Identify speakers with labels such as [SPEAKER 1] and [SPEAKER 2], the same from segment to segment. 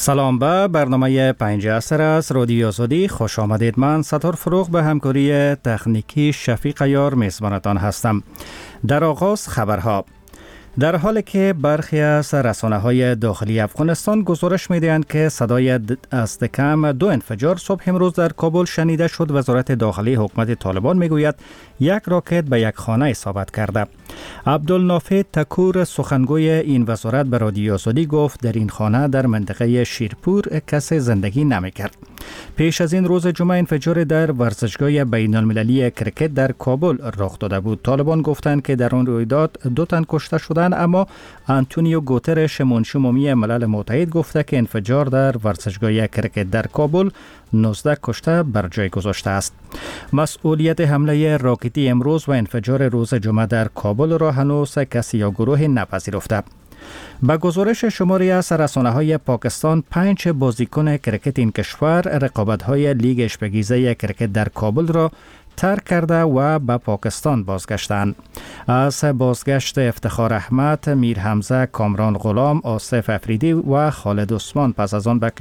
[SPEAKER 1] سلام به برنامه 5 عصر است رادیو آزادی. خوش آمدید. من ستار فروغ به همکاری تکنیکی شفیق یار میزبانتان هستم. در آغاز خبرها. در حالی که برخی از رسانه‌های داخلی افغانستان گزارش می‌دهند که صدای دست کم 2 انفجار صبح امروز در کابل شنیده شد، وزارت داخلی حکومت طالبان میگوید یک راکت به یک خانه اصابت کرده. عبدالنافع تکور سخنگوی این وزارت به رادیو آزادی گفت در این خانه در منطقه شیرپور کسی زندگی نمی‌کرد. پیش از این روز جمعه انفجار در ورزشگاه بین‌المللی کرکت در کابل رخ داده بود. طالبان گفتند که در آن رویداد 2 تن کشته شدند، اما آنتونیو گوترش منشی عمومی ملل متحد گفته که انفجار در ورزشگاه کرکت در کابل 19 کشته بر جای گذاشته است. مسئولیت حمله راکتی امروز و انفجار روز جمعه در کابل را هنوز کسی یا گروه نپذیرفته. با گزارش شماری از رسانه‌های پاکستان 5 بازیکن کرکت این کشور رقابت‌های لیگ اشپگیزه کرکت در کابل را ترک کرده و به پاکستان بازگشتند. از بازگشت افتخار احمد، میر حمزه، کامران غلام، آصف افریدی و خالد عثمان پس از آن به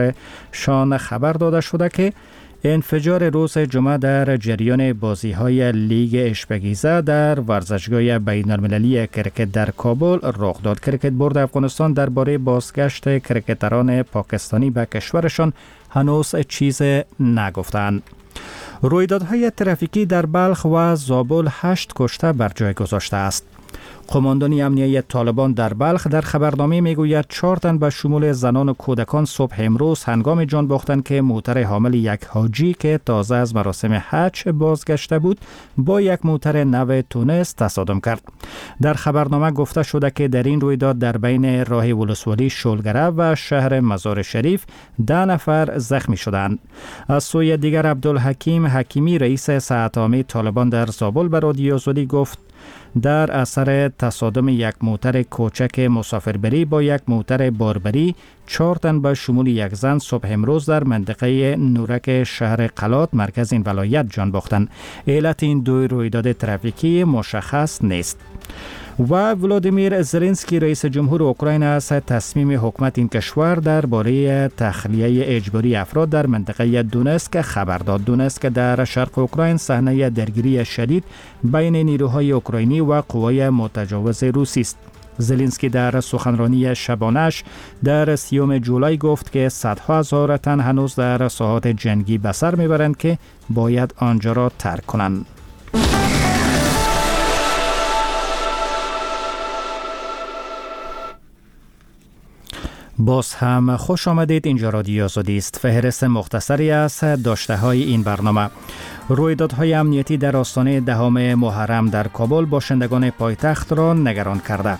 [SPEAKER 1] کشورشان خبر داده شده که انفجار روز جمعه در جریان بازی‌های لیگ اشپگیزه در ورزشگاه بین‌المللی کرکت در کابل رخ داد. کرکت بورد افغانستان درباره بازگشت کرکتران پاکستانی به کشورشان هنوز چیز نگفتند. رویدادهای ترافیکی در بلخ و زابل 8 کشته بر جای گذاشته است. قماندان امنیتی طالبان در بلخ در خبرنامه میگوید 4 تن به شمول زنان و کودکان صبح امروز هنگام جان باختند که موتر حامل یک حاجی که تازه از مراسم حج بازگشته بود با یک موتر نو تونس تصادم کرد. در خبرنامه گفته شده که در این رویداد در بین راه ولسوالی شلگره و شهر مزار شریف 10 نفر زخمی شدند. از سوی دیگر عبدالحکیم حکیمی رئیس ساعت عامه طالبان در زابل به رادیو آزادی گفت در اثر تصادم یک موتر کوچک مسافربری با یک موتر باربری 4 تن به شمول یک زن صبح امروز در منطقه نورک شهر قلات مرکز این ولایت جان باختند. علت این 2 رویداد ترافیکی مشخص نیست. و ولادیمیر زلنسکی رئیس جمهور اوکراین از تصمیم حکومت این کشور درباره تخلیه اجباری افراد در منطقه دونسک خبر داد. دونسک در شرق اوکراین صحنه درگیری شدید بین نیروهای اوکراینی و قوای متجاوز روسی است. زلنسکی در سخنرانی شبانه‌اش در 30 جولای گفت که صدها هزار تن هنوز در ساحات جنگی به سر میبرند که باید آنجا را ترک کنند. باز هم خوش آمدید. اینجا رادیو آزادی است. فهرست مختصری از داشته‌های این برنامه. رویدادهای امنیتی در آستانه 10 محرم در کابل باشندگان پایتخت را نگران کرده.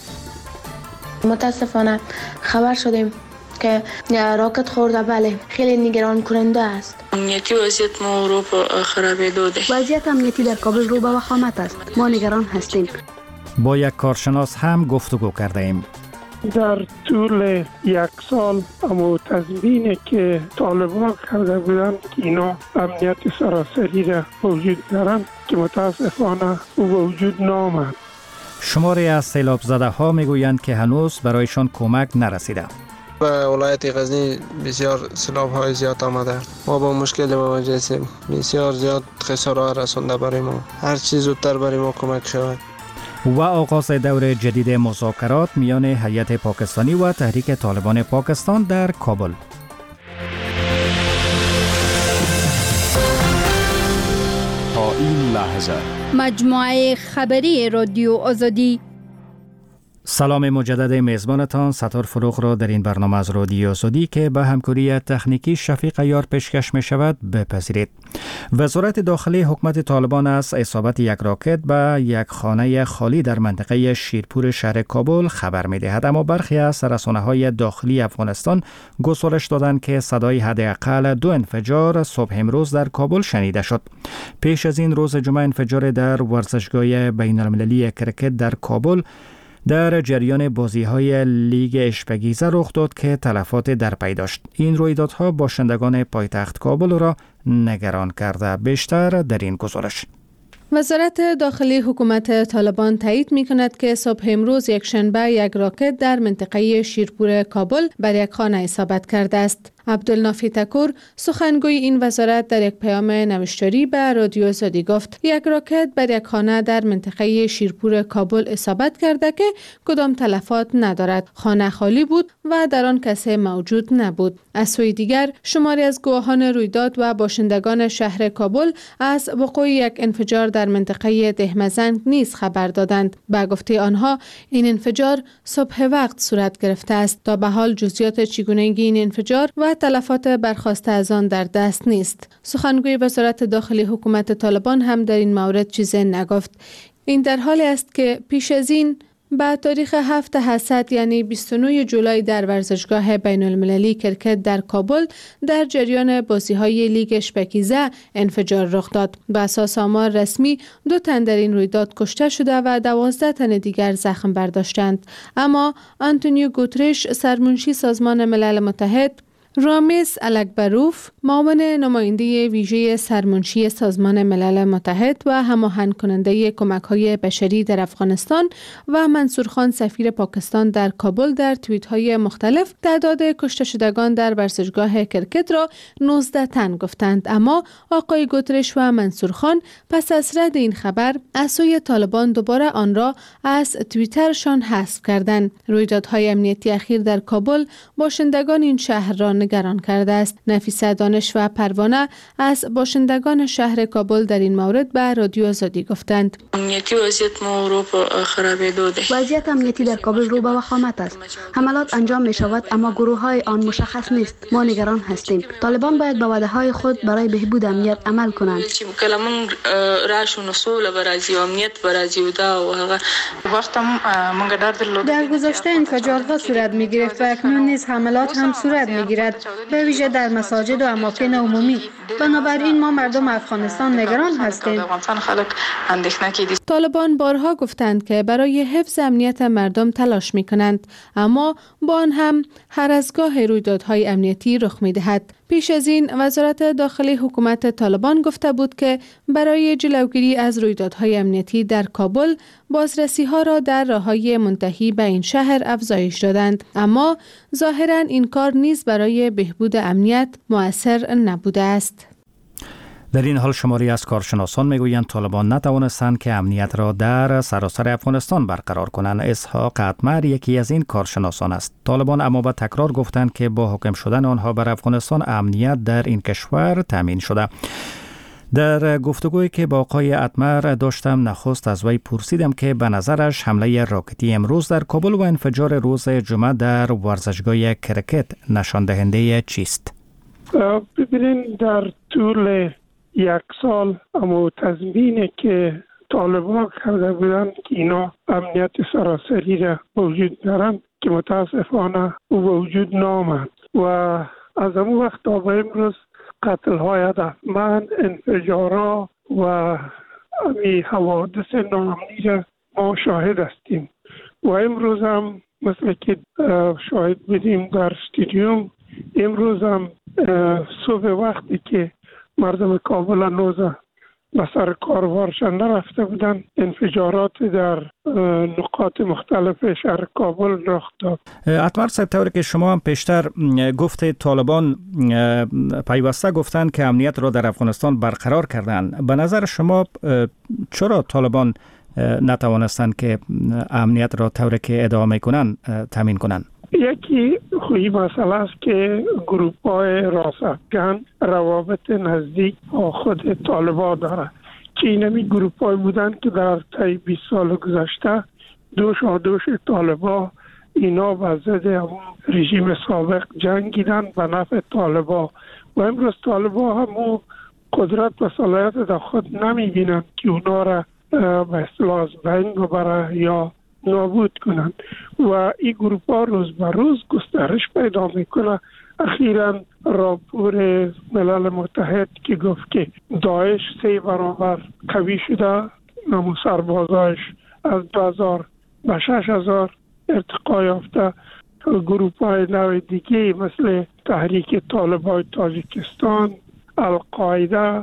[SPEAKER 2] متاسفانه خبر شدیم که راکت خورده. بله، خیلی نگران کننده است.
[SPEAKER 3] امنیتی وضعیت ما رو به خرابیدو ده.
[SPEAKER 4] وضعیت امنیتی در کابل رو به وخامت است. ما نگران هستیم.
[SPEAKER 1] با یک کارشناس هم گفتگو کرده ایم.
[SPEAKER 5] در طول 1 سال اما تضمینی که طالبان کرده بودند که اینا امنیت سراسری را وجود دارند که متاسفانه او وجود نامد.
[SPEAKER 1] شماری از سیلاب زده ها میگویند که هنوز برایشان کمک نرسیده.
[SPEAKER 6] به ولایت غزنی بسیار سیلاب های زیاد آمده. ما با مشکل مواجه هستیم. بسیار زیاد خسارات رسانده برای ما. هر چیز زودتر برای ما کمک شود.
[SPEAKER 1] و آغاز دور جدید مذاکرات میان هیئت پاکستانی و تحریک طالبان پاکستان در کابل.
[SPEAKER 7] تا این لحظه
[SPEAKER 8] مجموعه خبری رادیو آزادی.
[SPEAKER 1] سلام مجدد میزبانتان ستار فروغ را در این برنامه از رادیو آزادی که به همکاری تکنیکی شفیق یار پیشکش می شود بپذیرید. وزارت داخلی حکومت طالبان از اصابت یک راکت به یک خانه خالی در منطقه شیرپور شهر کابل خبر می دهد، اما برخی از رسانه‌های داخلی افغانستان گزارش دادند که صدای حداقل 2 انفجار صبح امروز در کابل شنیده شد. پیش از این روز جمعه انفجار در ورزشگاه بین‌المللی کرکت در کابل در جریان بازی‌های لیگ اشپگیزه رخ داد که تلفات در پی داشت. این رویدادها باشندگان پایتخت کابل را نگران کرده. بیشتر در این گزارش.
[SPEAKER 9] وزارت داخلی حکومت طالبان تایید می‌کند که صبح امروز یکشنبه یک راکت در منطقه شیرپور کابل بر یک خانه اصابت کرده است. عبدالنافی تکور سخنگوی این وزارت در یک پیام نوشتاری به رادیو آزادی گفت یک راکت بر یک خانه در منطقه شیرپور کابل اصابت کرده که کدام تلفات ندارد. خانه خالی بود و در آن کسی موجود نبود. از سوی دیگر شماری از گواهان رویداد و باشندگان شهر کابل از وقوع یک انفجار در منطقه دهمزنگ نیز خبر دادند. به گفته آنها این انفجار صبح وقت صورت گرفته است. تا به حال جزئیات چگونگی این انفجار و تلفات برخاسته از آن در دست نیست. سخنگوی وزارت داخلی حکومت طالبان هم در این مورد چیزی نگفت. این در حالی است که پیش از این به تاریخ 7 حسد یعنی 29 جولای در ورزشگاه بین المللی کرکت در کابل در جریان بازی‌های لیگ اشبکیزه انفجار رخ داد. به اساس آمار رسمی 2 تن در این رویداد کشته شده و 12 تن دیگر زخم برداشتند. اما آنتونیو گوترش سرمنشی سازمان ملل متحد، رامیس الکبروف معاون نماینده ویژه سرمنشی سازمان ملل متحد و هماهنگ کننده کمک‌های بشری در افغانستان و منصور خان سفیر پاکستان در کابل در توییت‌های مختلف تعداد کشته شدگان در ورزشگاه کرکت را 19 تن گفتند. اما آقای گوترش و منصور خان پس از رد این خبر از سوی طالبان دوباره آن را از توییترشان حذف کردند. رویدادهای امنیتی اخیر در کابل باشندگان این شهر را نگران کرده است. نفیسه دانش و پروانه از باشندگان شهر کابل در این مورد به رادیو آزادی گفتند.
[SPEAKER 3] امنیتی وضعیت ما رو به خرابیدو ده.
[SPEAKER 4] وضعیت امنیتی در کابل رو به وخامت است. حملات انجام می شود اما گروه‌های آن مشخص نیست. ما نگران هستیم. طالبان باید به وعده‌های خود برای بهبود امنیت عمل کنند.
[SPEAKER 3] کلمون راشون اصول برای امنیت برای دا و هغه وقت
[SPEAKER 10] در گذشته انفجارات صورت می گرفت و اکنون نیز حملات هم صورت می گیرد، به ویژه در مساجد و اماکن عمومی. بنابراین ما مردم افغانستان نگران هستیم.
[SPEAKER 9] طالبان بارها گفتند که برای حفظ امنیت مردم تلاش می کنند، اما با آن هم هر از گاه رویدادهای امنیتی رخ می دهد. پیش از این وزارت داخلی حکومت طالبان گفته بود که برای جلوگیری از رویدادهای امنیتی در کابل بازرسی‌ها را در راه‌های منتهی به این شهر افزایش دادند، اما ظاهراً این کار نیز برای بهبود امنیت مؤثر نبوده است.
[SPEAKER 1] در این حال شماری از کارشناسان میگویند طالبان نتوانستند که امنیت را در سراسر افغانستان برقرار کنند. اسحاق اتمر یکی از این کارشناسان است. طالبان اما به تکرار گفتند که با حاکم شدن آنها بر افغانستان امنیت در این کشور تامین شده. در گفتگویی که با آقای اتمر داشتم نخست از وی پرسیدم که به نظرش حمله راکتی امروز در کابل و انفجار روز جمعه در ورزشگاه کرکت نشان دهنده چیست؟
[SPEAKER 5] ببینید در طول 1 سال اما تضمینی که طالبان کرده بودند که اینا امنیت سراسری را وجود دارند که متاسفانه وجود نامد و از اون وقت تا به امروز قتل های هدفمند، انفجارها و امی حوادث ناامنی را ما شاهد هستیم و امروز هم مثل که شاهد بودیم در استادیوم، امروز هم صبح وقتی که مردم کابل هنوز به سر کاروارشان نرفته بودن، انفجارات در نقاط مختلف شهر کابل رخ داد.
[SPEAKER 1] اتمر صاحب، طوری که شما هم پیشتر گفته طالبان پیوسته گفتند که امنیت را در افغانستان برقرار کردند. به نظر شما چرا طالبان نتوانستند که امنیت را طوری که ادعا میکنند تامین کنند؟
[SPEAKER 5] یکی خوی مسئله است که گروپ های راست افغان روابط نزدیک با خود طالبان داره که اینمی گروپ های بودن که در طی 20 سال گذشته دوش طالبان اینا به ضد رژیم سابق جنگیدن به نفع طالبان و امروز طالبان هم قدرت و صلاحیت در خود نمی بینند که اونا را به اصطلاح از بین ببره یا نابود کنند و این گروپ ها روز به روز گسترش پیدا میکنه. اخیراً راپور ملل متحد که گفت که داعش 3 برابر قوی شده، نمو سربازایش از 2000 به 6000 ارتقا یافته. گروپ های نوع دیگه مثل تحریک طالبان تاجیکستان، القاعده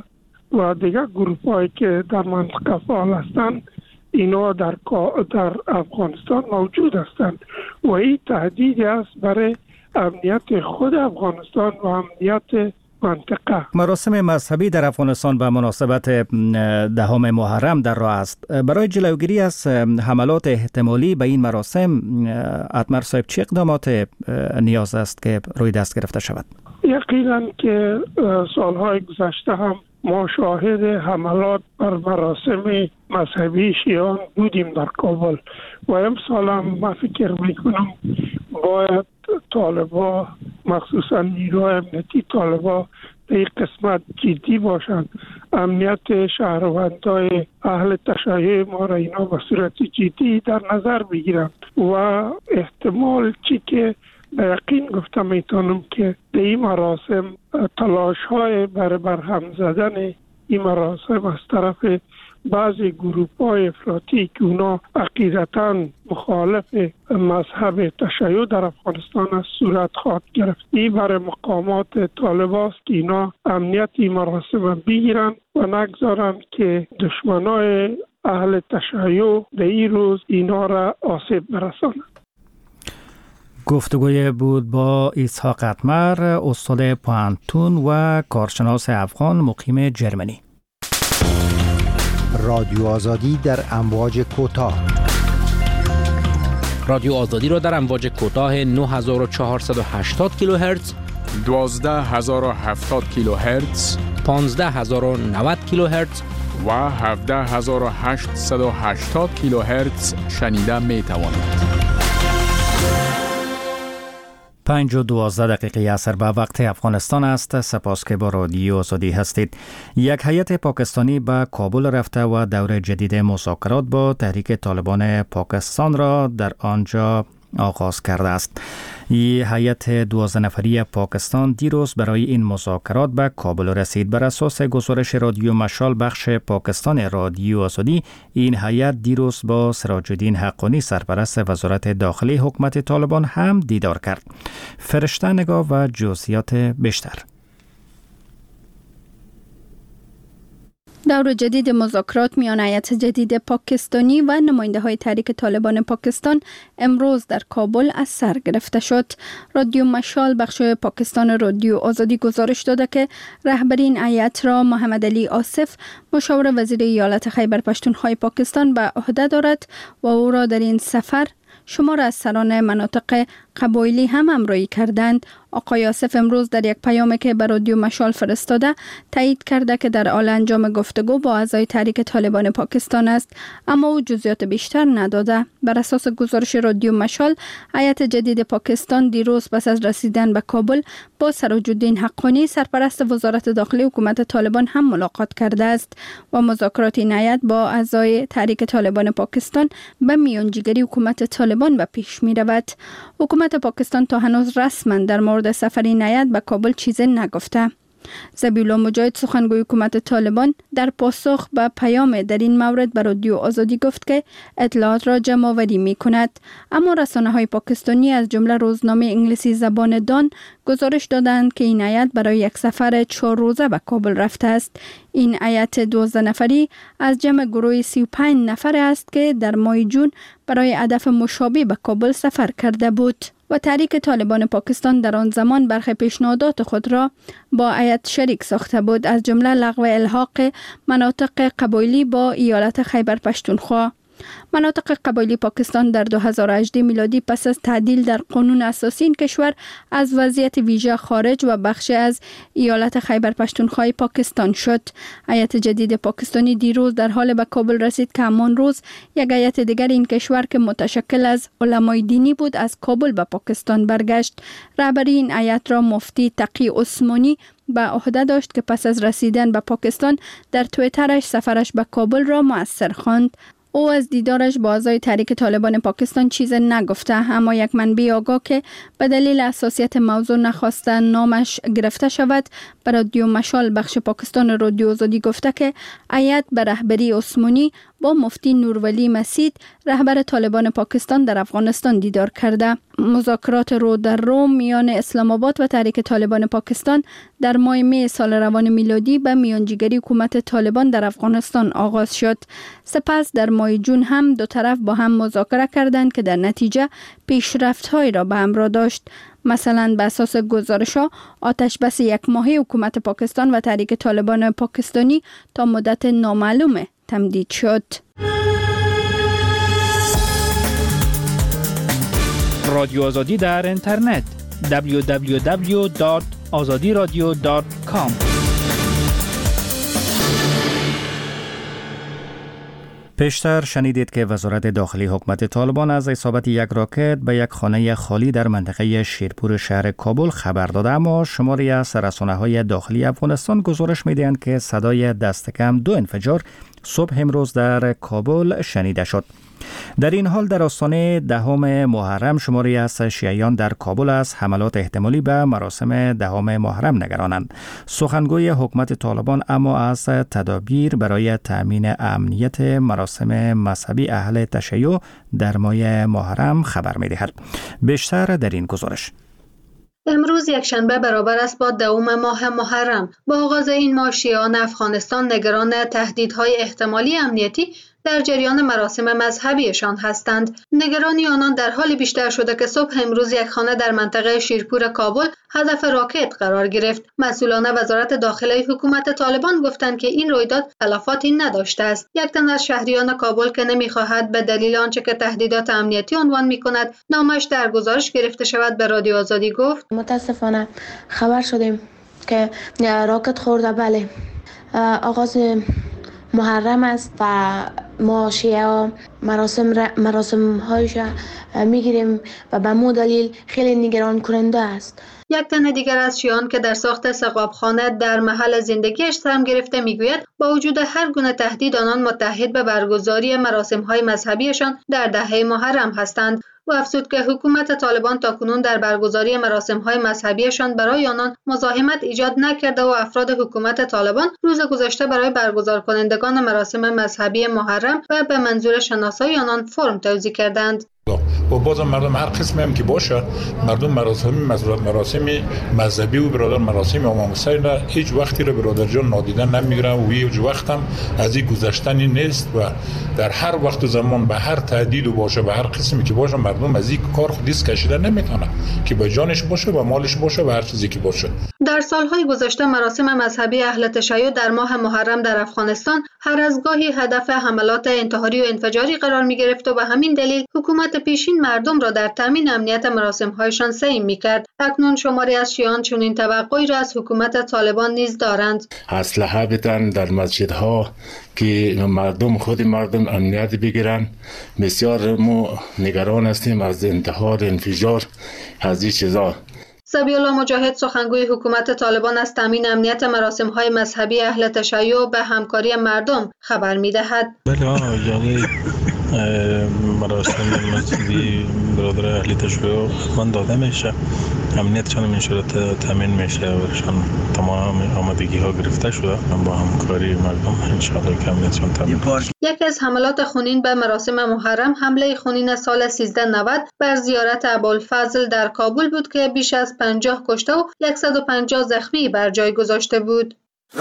[SPEAKER 5] و دیگر گروپ هایی که در منطقه فعال هستند اینا در افغانستان موجود هستند و این تهدیدی است برای امنیت خود افغانستان و امنیت منطقه.
[SPEAKER 1] مراسم مذهبی در افغانستان به مناسبت 10 محرم در راه است. برای جلوگیری از حملات احتمالی به این مراسم اتمر صاحب چه اقدامات نیاز است که روی دست گرفته شود؟
[SPEAKER 5] یقینا که سالهای گذشته هم ما شاهد حملات بر مراسم مذهبی شیعان بودیم در کابل و امسال هم من فکر میکنم باید طالبا مخصوصا نیروهای امنیتی طالبا در این قسمت جدی باشند. امنیت شهروندای اهل تشیع ما را اینا به صورت جدی در نظر بگیرند و احتمال چی که یقین گفتم میتونم که در این مراسم تلاش های برای برهم زدن این مراسم از طرف بعضی گروپ های افراطی که اونا عقیدتاً مخالف مذهب تشیع در افغانستان از صورت خواهد گرفت. این برای مقامات طالباست که اینا امنیت این مراسم بگیرن و نگذارن که دشمنای اهل تشیع در این روز اینا را آسیب برسانند.
[SPEAKER 1] گفتگوی بود با اسحاق اتمر، استاد پوهنتون و کارشناس افغان مقیم جرمنی.
[SPEAKER 11] رادیو آزادی در امواج کوتاه.
[SPEAKER 12] رادیو آزادی را در امواج کوتاه 9480 کیلوهرتز،
[SPEAKER 7] 12070 کیلوهرتز،
[SPEAKER 12] 15090 کیلوهرتز
[SPEAKER 7] و 17880 کیلوهرتز شنیده می توانید.
[SPEAKER 1] 5:12 عصر به وقت افغانستان است. سپاس که با رادیو آزادی هستید. یک هیئت پاکستانی به کابل رفته و دور جدید مذاکرات با تحریک طالبان پاکستان را در آنجا آغاز کرده است. این هیئت 12 نفری پاکستان دیروز برای این مذاکرات به کابل رسید. بر اساس گزارش رادیو مشال بخش پاکستان رادیو آزادی، این هیئت دیروز با سراج الدین حقانی سرپرست وزارت داخلی حکومت طالبان هم دیدار کرد. فرشته نگاه و جزئیات بیشتر.
[SPEAKER 8] دور جدید مذاکرات میان هیئت جدید پاکستانی و نماینده های تحریک طالبان پاکستان امروز در کابل از سر گرفته شد. رادیو مشال بخش پاکستان رادیو آزادی گزارش داده که رهبری این هیئت را محمد علی آصف، مشاور وزیر ایالت خیبر پشتونخوا پاکستان، به عهده دارد و او را در این سفر شمار از سران مناطق قبایلی هم همراهی کردند. آقای آصف امروز در یک پیامی که به رادیو مشال فرستاده تایید کرده که در حال انجام گفتگو با اعضای تحریک طالبان پاکستان است، اما او جزئیات بیشتر نداده. بر اساس گزارش رادیو مشال، هیئت جدید پاکستان دیروز پس از رسیدن به کابل با سراج الدین حقانی سرپرست وزارت داخلی حکومت طالبان هم ملاقات کرده است و مذاکرات این هیئت با اعضای تحریک طالبان پاکستان به میانجیگری حکومت طالبان به پیش می رود. حکومت پاکستان تا هنوز رسما در مورد سفر این هیئت به کابل چیزی نگفته. ذبیح الله مجاهد، سخنگوی حکومت طالبان، در پاسخ به پیام در این مورد به رادیو آزادی گفت که اطلاعات را جمع آوری می کند، اما رسانه های پاکستانی از جمله روزنامه انگلیسی زبان دان گزارش دادند که این هیئت برای یک سفر 4 روزه به کابل رفته است. این هیئت 12 نفری از جمع گروه 35 نفر است که در ماه جون برای هدف مشابه به کابل سفر کرده بود و تحریک طالبان پاکستان در آن زمان برخی پیشنهادات خود را با هیئت شریک ساخته بود، از جمله لغو الحاق مناطق قبایلی با ایالت خیبر پشتونخوا. مناطق قبایلی پاکستان در 2018 میلادی پس از تعدیل در قانون اساسی این کشور از وضعیت ویژه خارج و بخش از ایالت خیبر پشتونخوا پاکستان شد. هیئت جدید پاکستانی دیروز در حال به کابل رسید که همان روز یک هیئت دیگر این کشور که متشکل از علمای دینی بود از کابل به پاکستان برگشت. رهبری این هیئت را مفتی تقی عثمانی به عهده داشت که پس از رسیدن به پاکستان در توییترش سفرش به کابل را مؤثر خواند. او از دیدارش با اعضای تحریک طالبان پاکستان چیز نگفته، اما یک منبع آگاه که به دلیل حساسیت موضوع نخواسته نامش گرفته شود به رادیو مشال بخش پاکستان رادیو آزادی گفته که هیئت به رهبری عثمانی با مفتی نورولی مسید رهبر طالبان پاکستان در افغانستان دیدار کرده. مذاکرات رو در روم میان اسلام آباد و تحریک طالبان پاکستان در ماه می سال روان میلادی به میانجیگری حکومت طالبان در افغانستان آغاز شد. سپس در ماه جون هم دو طرف با هم مذاکره کردند که در نتیجه پیشرفت‌هایی را به همراه داشت. مثلا بر اساس گزارش‌ها آتش بس یک ماهه حکومت پاکستان و تحریک طالبان پاکستانی تا مدت نامعلوم تمدید شد.
[SPEAKER 12] رادیو آزادی در اینترنت www.azadiradio.com.
[SPEAKER 1] پیشتر شنیدید که وزارت داخلی حکومت طالبان از اصابت یک راکت به یک خانه خالی در منطقه شیرپور شهر کابل خبر داده، اما شماری از رسانه‌های داخلی افغانستان گزارش می‌دهند که صدای دست کم 2 انفجار صبح امروز در کابل شنیده شد. در این حال در آستانه 10 محرم شماری از شیعیان در کابل از حملات احتمالی به مراسم 10 محرم نگرانند. سخنگوی حکومت طالبان اما از تدابیر برای تأمین امنیت مراسم مذهبی اهل تشیع در ماه محرم خبر می‌دهد. بیشتر در این گزارش.
[SPEAKER 10] امروز یکشنبه برابر است با 10 ماه محرم. با آغاز این ماه شیعیان افغانستان نگران تهدیدهای احتمالی امنیتی در جریان مراسم مذهبیشان هستند. نگرانی آنان در حال بیشتر شده که صبح امروز یک خانه در منطقه شیرپور کابل هدف راکت قرار گرفت. مسئولان وزارت داخلی حکومت طالبان گفتند که این رویداد تلفاتی نداشته است. یک تن از شهریان کابل که نمی‌خواهد به دلیل آنچه که تهدیدات امنیتی عنوان می‌کند نامش در گزارش گرفته شود به رادیو آزادی گفت:
[SPEAKER 2] متاسفانه خبر شدیم که راکت خورده. بله، آغاز محرم است و ما شیعه مراسم هایش میگیریم و به مو دلیل خیلی نگران کننده است.
[SPEAKER 10] یک تن دیگر از شیعیان که در ساخت سقابخانه در محل زندگیش سهم گرفته میگوید با وجود هر گونه تهدید آنان متحد به برگزاری مراسم های مذهبیشان در 10 محرم هستند. و افزود که حکومت طالبان تاکنون در برگزاری مراسم‌های مذهبیشان برای آنان مزاحمت ایجاد نکرده و افراد حکومت طالبان روز گذشته برای برگزار کنندگان مراسم مذهبی محرم و به منظور شناسایی آنان فرم توزیع کردند.
[SPEAKER 13] و بازم مردم هر قسمی هم که باشه، مردم مراسم مذهبی و برادر مراسم امام حسین را هیچ وقتی را برادر جان نادیده نمیگیرن و هیچ وقت هم از این گذشتنی نیست و در هر وقت و زمان به هر تهدید و باشه به هر قسمی که باشه مردم از این کار خودیست کشیده نمیتونه که با جانش باشه و مالش باشه و هر چیزی که باشه.
[SPEAKER 10] در سالهای گذشته مراسم مذهبی اهل تشیع در ماه محرم در افغانستان هر از گاهی هدف حملات انتحاری و انفجاری قرار می گرفت و به همین دلیل حکومت پیشین مردم را در تامین امنیت مراسم‌هایشان سعی می‌کرد. اکنون شماری از شیعیان چنین توقعی را از حکومت طالبان نیز دارند.
[SPEAKER 14] اسلحه بدن در مسجدها که خود مردم امنیت بگیرن. بسیار ما نگران هستیم از انتحار، انفجار، از این چیزا.
[SPEAKER 10] ذبیح الله مجاهد سخنگوی حکومت طالبان از تامین امنیت مراسم‌های مذهبی اهل تشیع به همکاری مردم خبر می‌دهد.
[SPEAKER 15] یعنی مراسم مسجدی برادر اهل تشیع من داده میشه، امنیتشان این صورت تامین میشه و تمام آمادگی ها گرفته شده با همکاری مردم ان شاء الله که امنیتشان تامین.
[SPEAKER 10] یکی از حملات خونین به مراسم محرم حمله خونین سال 1390 بر زیارت ابوالفضل در کابل بود که بیش از 50 کشته و 150 زخمی بر جای گذاشته بود.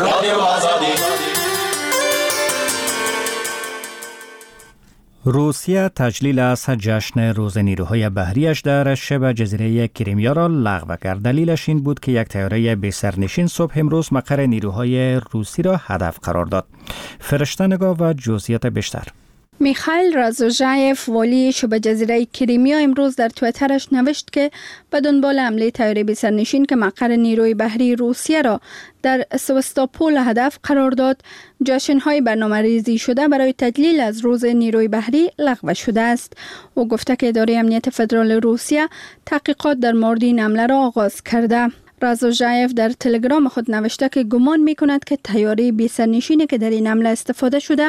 [SPEAKER 1] روسیه تجلیل از جشن روز نیروهای بحریش در شبه جزیره کریمیا را لغو کرد. دلیلش این بود که یک طیاره بی سرنشین صبح امروز مقر نیروهای روسی را هدف قرار داد. فرشته نگاه و جزئیات بیشتر.
[SPEAKER 8] میخائیل رازوژایف والی شبه جزیره کریمیا امروز در توییترش نوشت که به دنبال حمله طیاره بی سرنشین که مقر نیروی بحری روسیه را در سواستوپول هدف قرار داد، جشن‌های برنامه‌ریزی شده برای تجلیل از روز نیروی بحری لغو شده است. او گفته که اداره امنیت فدرال روسیه تحقیقات در مورد این حمله را آغاز کرده. رازوژایف در تلگرام خود نوشته که گمان می کند که طیاره بی سرنشینی که در این حمله استفاده شده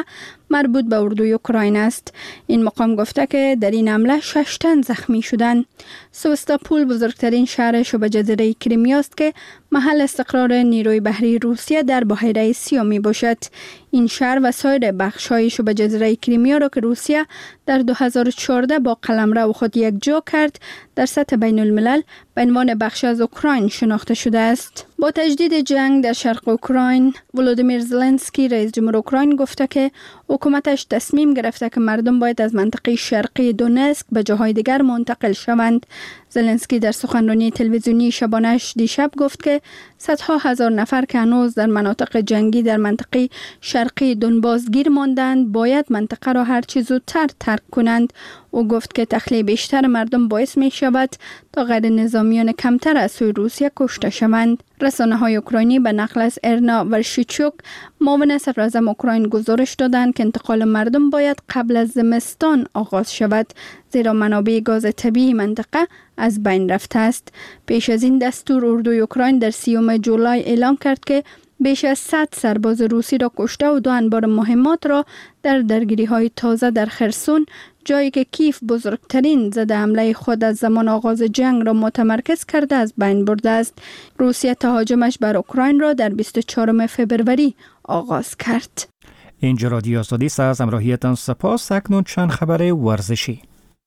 [SPEAKER 8] مربوط به اردوی اوکراین است. این مقام گفته که در این حمله 6 تن زخمی شدند. سواستوپول بزرگترین شهر شبه جزیره کریمیا است که محل استقرار نیروی بحری روسیه در بحیره سیاه می باشد. این شهر و سایر بخش‌های شبه جزیره کریمیا را که روسیه در 2014 با قلمرو خود یکجا کرد، در سطح بین الملل به عنوان بخش از اوکراین شناخته شده است. با تجدید جنگ در شرق اوکراین، ولودیمیر زلنسکی رئیس جمهور اوکراین گفته که حکومتش تصمیم گرفته که مردم باید از منطقه شرقی دونسک به جاهای دیگر منتقل شوند. زلنسکی در سخنرانی تلویزیونی شبانه‌اش دیشب گفت که صدها هزار نفر که هنوز در مناطق جنگی در منطقه شرقی دونباس گیر ماندند باید منطقه را هر چه زودتر ترک کنند. او گفت که تخلیه بیشتر مردم باعث می شود تا غیر نظامیان کمتر از سوی روسیه کشته شوند. رسانه‌های اوکراینی به نقل از ارنا ورشیچوک معاون صدراعظم اوکراین گزارش دادند که انتقال مردم باید قبل از زمستان آغاز شود، زیرا منابع گاز طبیعی منطقه از بین رفته است. پیش از این دستور اردوی اوکراین در 30 جولای اعلام کرد که بیش از 100 سرباز روسی را کشته و 2 انبار مهمات را در درگیری‌های تازه در خرسون، جایی که کیف بزرگترین ضد حمله خود از زمان آغاز جنگ را متمرکز کرده، از بین برده است. روسیه تهاجمش بر اوکراین را در 24 فبروری آغاز کرد.
[SPEAKER 1] اینجا رادیو آزادی است. از همراهیتان سپاس. اکنون چند خبر ورزشی.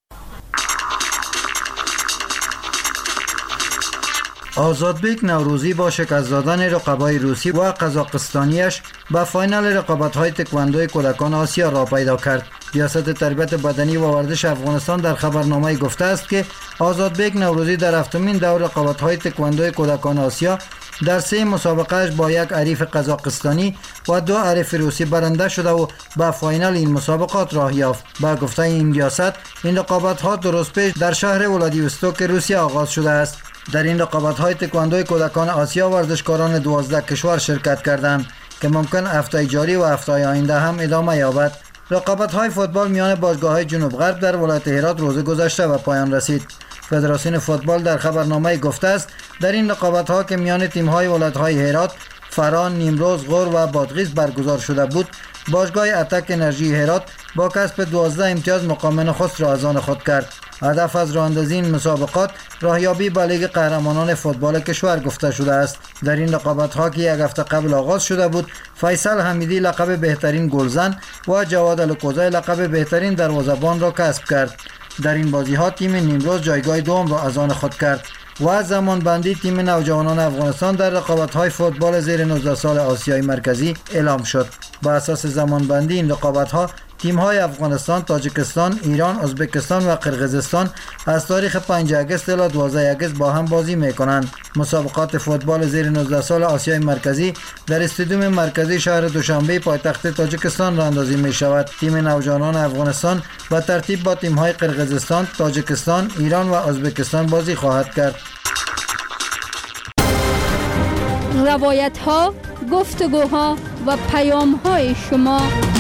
[SPEAKER 16] آزادبیک نوروزی با شکست دادن رقبای روسی و قزاقستانیش به فاینال رقابت‌های تکواندو کودکان آسیا را پیدا کرد. ریاست تربیت بدنی و ورزش افغانستان در خبرنامه گفته است که آزادبیک نوروزی در 7مین دور رقابت‌های تکواندو کودکان آسیا در 3 مسابقهش با 1 حریف قزاقستانی و 2 حریف روسی برنده شده و به فاینال این مسابقات راه یافت. با گفته این ریاست، این رقابت‌ها درست پیش در شهر ولادیوستوک روسیه آغاز شده است. در این رقابت‌های تکواندو کودکان آسیا ورزشکاران 12 کشور شرکت کردند که ممکن هفته جاری و هفته آینده هم ادامه یابد. رقابت‌های فوتبال میان باشگاه‌های جنوب غرب در ولایت هرات روز گذشته به پایان رسید. فدراسیون فوتبال در خبرنامه گفته است در این رقابت‌ها که میان تیم‌های ولایت‌های هرات، فران، نیمروز، غور و بادغیس برگزار شده بود، باشگاه اتک انرژی هرات با کسب 12 امتیاز مقام نخست را از آن خود کرد. هدف از راهاندازی این مسابقات راهیابی به لیگ قهرمانان فوتبال کشور گفته شده است. در این رقابت‌ها که 1 هفته قبل آغاز شده بود، فیصل حمیدی لقب بهترین گلزن و جواد الکوزی لقب بهترین دروازه‌بان را کسب کرد. در این بازی‌ها تیم نیمروز جایگاه دوم را از آن خود کرد و زمانبندی تیم نوجوانان افغانستان در رقابت‌های فوتبال زیر 19 سال آسیای مرکزی اعلام شد. بر اساس زمانبندی این رقابت‌ها تیم‌های افغانستان، تاجیکستان، ایران، ازبکستان و قرقیزستان از تاریخ 5 آگوست تا 12 آگوست با هم بازی می‌کنند. مسابقات فوتبال زیر 19 سال آسیای مرکزی در استادیوم مرکزی شهر دوشنبه پایتخت تاجیکستان راهاندازی می‌شود. تیم نوجوانان افغانستان به ترتیب با تیم‌های قرقیزستان، تاجیکستان، ایران و ازبکستان بازی خواهد کرد.
[SPEAKER 8] روایت‌ها، گفتگوها و پیام‌های شما.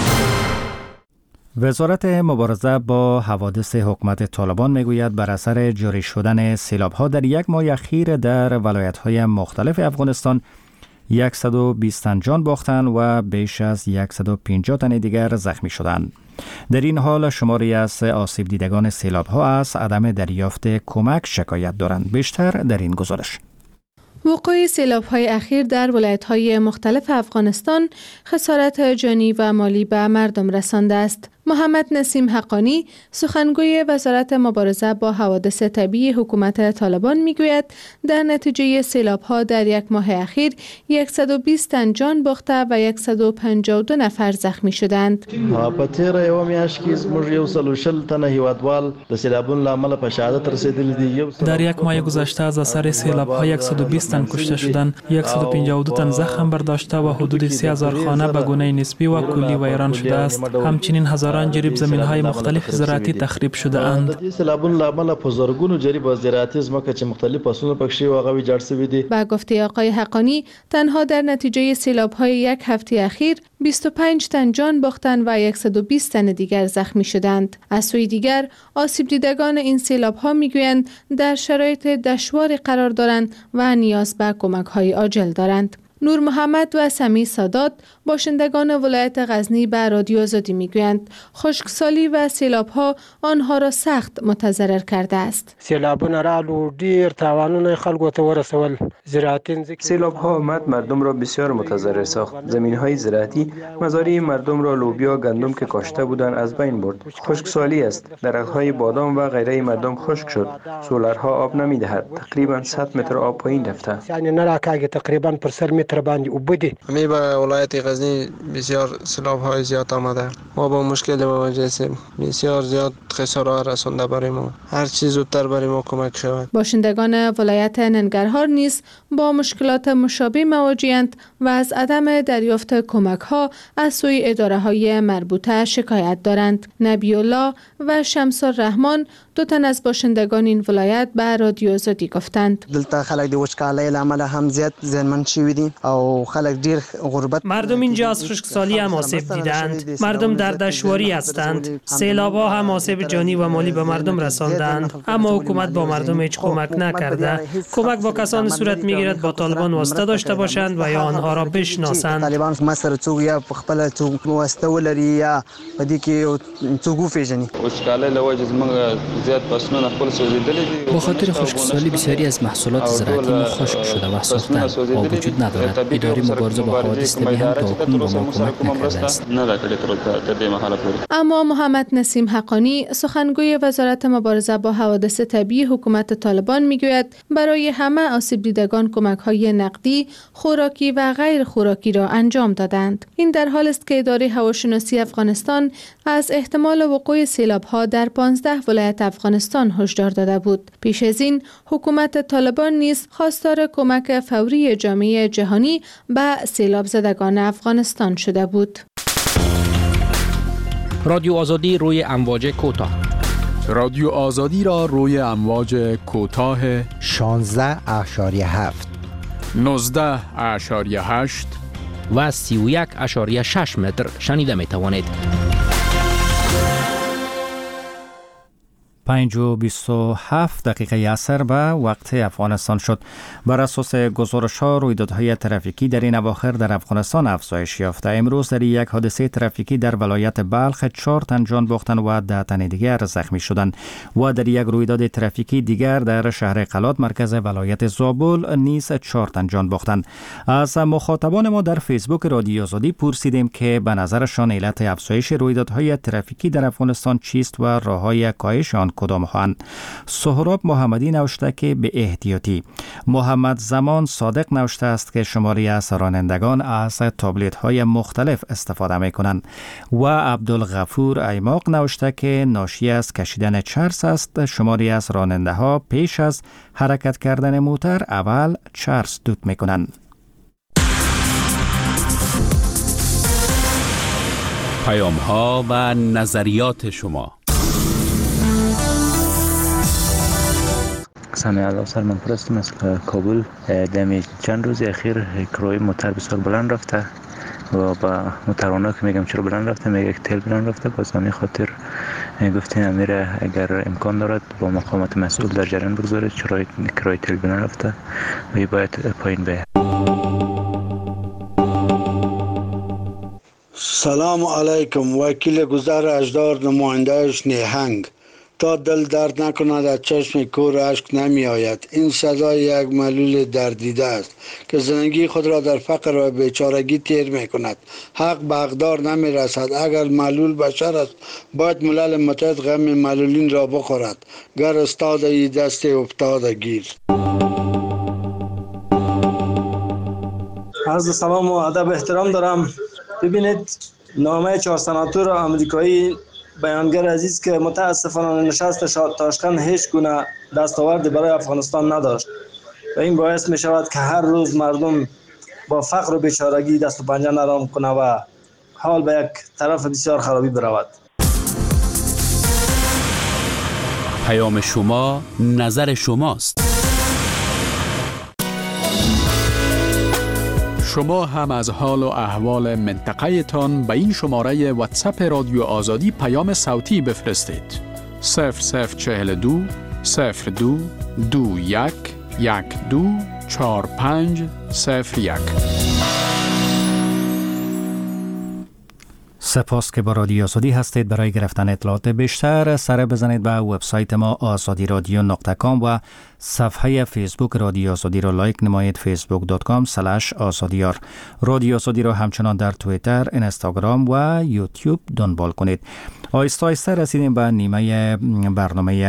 [SPEAKER 1] وزارت مبارزه با حوادث حکومت طالبان میگوید بر اثر جاری شدن سیلاب‌ها در 1 ماه اخیر در ولایت‌های مختلف افغانستان 120 تن جان باختند و بیش از 150 تن دیگر زخمی شدند. در این حال شماری از آسیب دیدگان سیلاب‌ها از عدم دریافت کمک شکایت دارند. بیشتر در این گزارش.
[SPEAKER 9] وقوع سیلاب‌های اخیر در ولایت‌های مختلف افغانستان خسارت جانی و مالی به مردم رسانده است. محمد نسیم حقانی، سخنگوی وزارت مبارزه با حوادث طبیعی حکومت طالبان میگوید در نتیجه سیلاب‌ها در 1 ماه اخیر 120 تن جان باخته و 152 نفر زخمی شدند.
[SPEAKER 17] په تیره یوه میاشت کې زموږ 140 تنه هیوادوال د سیلابونو له امله په شهادت رسیدلي دي.
[SPEAKER 18] در 1 ماه گذشته از اثر سیلاب‌ها 120 تن کشته شدند، 152 تن زخم برداشته و حدود 30,000 خانه به گونه نسبی و کلی ویران شده است. همچنین هزاران جریب زمین‌های مختلف زراعتی تخریب شده اند.
[SPEAKER 17] سیلابونو له امله په زرګونو جریب زراعتي ځمکه چې مختلف فصلونه پکې و هغه ویجاړ شوي دي.
[SPEAKER 9] با گفته آقای حقانی، تنها در نتیجه سیلاب‌های 1 هفته اخیر 25 تن جان باختند و 120 تن دیگر زخمی شدند. از سوی دیگر آسیب دیدگان این سیلاب‌ها میگویند در شرایط دشواری قرار دارند و نیاز به کمک‌های عاجل دارند. نور محمد و سمی سادات باشندگان ولایت غزنی به رادیو آزادی میگویند خشکسالی و سیلاب‌ها آنها را سخت متضرر کرده است.
[SPEAKER 19] سیلابونه رالو ډیر تاوانونه خلکو ته ورسول.
[SPEAKER 20] سیلاب‌ها آمد مردم را بسیار متضرر ساخت. زمین‌های زراعتی مزارع مردم را لوبیا گندم که کاشته بودند از بین برد. خشکسالی است. درخت‌های بادام و غیره مردم خشک شد. سولرها آب نمی‌دهد. تقریبا 100 متر آب پایین رفته.
[SPEAKER 19] یعنی نراکاگی تقریبا پر 100 متر باندې وبدي.
[SPEAKER 6] می به ولایت غزنی بسیار سیلاب‌های زیاد آمده. ما با مشکل مواجه هستیم. بسیار زیاد خسارات رسانده برای ما. هر چیز زودتر برای ما کمک شود.
[SPEAKER 9] باشندگان ولایت ننگرهار نیز با مشکلات مشابه مواجه‌اند و از عدم دریافت کمک‌ها از سوی اداره‌های مربوطه شکایت دارند. نبی الله و شمس الرحمن دو تن از باشندگان این ولایت به رادیو آزادی گفتند
[SPEAKER 21] دلته خلک د وچکالۍ له امله هم زیات زیانمن شوي دي او خلک ډیر غربت.
[SPEAKER 22] مردم اینجا از خشکسالی هم آسیب دیدند. مردم در دشواری هستند. سیلاب‌ها هم آسیب جانی و مالی به مردم رساندند، اما حکومت با مردم هیچ کمک نکرده. کمک با کسانی صورت میگیرد با طالبان واسطه داشته باشند و یا آنها را بشناسند.
[SPEAKER 21] طالبان مسر څوک یا خپل څوک واسطه ولري یا پدې کې څوک وفیژني.
[SPEAKER 23] وچکالۍ له وجې زموږ زیات فصلونه خپل سوځېدلي دي.
[SPEAKER 24] با خاطر خشکسالی بسیاری از محصولات زراعتی ما خشک شده و سوختند. آب وجود ندارد. اداره مبارزه با حوادث طبیعی هم تا اکنون با ما کمک نکرده است.
[SPEAKER 9] اما محمد نسیم حقانی سخنگوی وزارت مبارزه با حوادث طبیعی حکومت طالبان میگوید برای همه آسیب دیدگان کمک‌های نقدی، خوراکی و غیر خوراکی را انجام دادند. این در حال است که اداره هواشناسی افغانستان از احتمال وقوع سیلاب‌ها در 15 ولایت افغانستان هشدار داده بود. پیش از این حکومت طالبان نیز خواستار کمک فوری جامعه جهانی به سیلاب زدگان افغانستان شده بود.
[SPEAKER 12] رادیو آزادی روی امواج کوتاه.
[SPEAKER 7] رادیو آزادی را روی امواج کوتاه
[SPEAKER 11] 16.7
[SPEAKER 7] 19.8
[SPEAKER 12] و 31.6 متر شنیده می توانید.
[SPEAKER 1] 5:27 دقیقه عصر به وقت افغانستان شد. بر اساس گزارش‌ها رویدادهای ترافیکی در این اواخر در افغانستان افزایش یافته. امروز در یک حادثه ترافیکی در ولایت بلخ 4 تن جان باختند و 10 تن دیگر زخمی شدند و در یک رویداد ترافیکی دیگر در شهر قلات مرکز ولایت زابل نیز 4 تن جان باختند. از مخاطبان ما در فیسبوک رادیو آزادی پرسیدیم که به نظرشان علت افزایش رویدادهای ترافیکی در افغانستان چیست و راه‌های کاهش آن کدام هستند. سهراب محمدی نوشته که به احتیاطی. محمد زمان صادق نوشته است که شماری از رانندگان از تابلت های مختلف استفاده می کنند و عبدالغفور ایماق نوشته که ناشی از کشیدن چرس است. شماری از راننده ها پیش از حرکت کردن موتر اول چرس دود می کنند.
[SPEAKER 25] پیام ها و نظریات شما.
[SPEAKER 26] سامع الله سلمان پرستم از کابل. دمی چند روز اخیر کرایه موتر بسیار بلند رفته و با موتروانا که میگم چرا بلند رفته، میگه تیل بلند رفته. باز همین خاطر گفتیم امیر اگر امکان دارد با مقامات مسئول در جریان بگذاره چرا کرایه تیل بلند رفته و باید پایین بیاد.
[SPEAKER 27] سلام علیکم. وکیل گذر اجدار نمایندهش نیهنگ. تا دل درد نکند از چشم کور اشک نمی آید. این صدای یک معلول دردیده است که زندگی خود را در فقر و بیچارگی تیر می کند. حق به حقدار نمی رسد. اگر معلول بشر است باید ملل متحد غم معلولین را بخورد. گر استاد ای دست افتاده گیر.
[SPEAKER 28] عرض سلام و ادب احترام دارم. ببینید نامه 4 سناتور آمریکایی بیانگر عزیز که متاسفانه نشست تاشکند هیچ گونه دستاوردی برای افغانستان نداشت و این باعث می شود که هر روز مردم با فقر و بیچارگی دست و پنجه نرم کنه و حال به یک طرف بسیار خرابی برود.
[SPEAKER 25] پیام شما نظر شماست.
[SPEAKER 7] شما هم از حال و احوال منطقه تان به این شماره واتساپ رادیو آزادی پیام صوتی بفرستید. 0042 02 21 12 45 01.
[SPEAKER 1] سپاس که با رادیو آزادی هستید. برای گرفتن اطلاعات بیشتر سر بزنید به وبسایت ما azadiradyo.com و صفحه فیسبوک رادیو آزادی را لایک نمایید facebook.com/azadiyar. رادیو آزادی را همچنان در توییتر، اینستاگرام و یوتیوب دنبال کنید. آهسته آهسته رسیدیم به نیمه برنامه